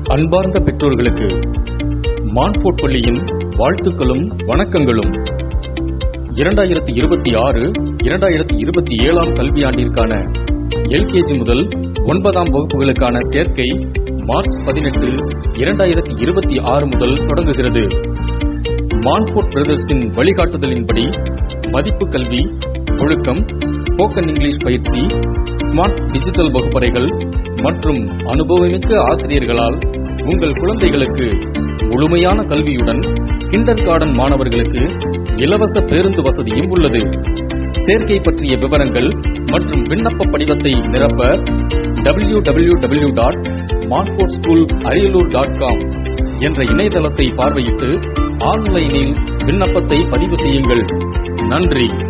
அன்பார்ந்த பெற்றோர்களுக்கு மான்ஃபோர்ட் பள்ளியின் வாழ்த்துக்களும் வணக்கங்களும். 2026-2027 கல்வியாண்டிற்கான எல்கேஜி முதல் 9ஆம் வகுப்புகளுக்கான சேர்க்கை மார்ச் 18, 2026 முதல் தொடங்குகிறது. மான்ஃபோர்ட் பிரதர்ஸின் வழிகாட்டுதலின்படி மதிப்பு கல்வி, ஒழுக்கம், ஸ்போக்கன் இங்கிலீஷ் பயிற்சி, ஸ்மார்ட் டிஜிட்டல் வகுப்பறைகள் மற்றும் அனுபவமிக்க ஆசிரியர்களால் உங்கள் குழந்தைகளுக்கு முழுமையான கல்வியுடன் கிண்டர் கார்டன் மாணவர்களுக்கு இலவச பேருந்து வசதியும் உள்ளது. சேர்க்கை பற்றிய விவரங்கள் மற்றும் விண்ணப்ப படிவத்தை நிரப்ப www.montfortschool.com என்ற இணையதளத்தை பார்வையிட்டு ஆன்லைனில் விண்ணப்பத்தை பதிவு செய்யுங்கள். நன்றி.